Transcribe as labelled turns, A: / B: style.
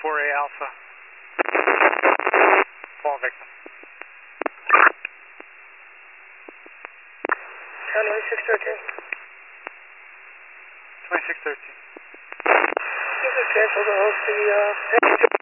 A: 4A Alpha. Fall victim.
B: County 2613.
A: 2613.
B: You can cancel the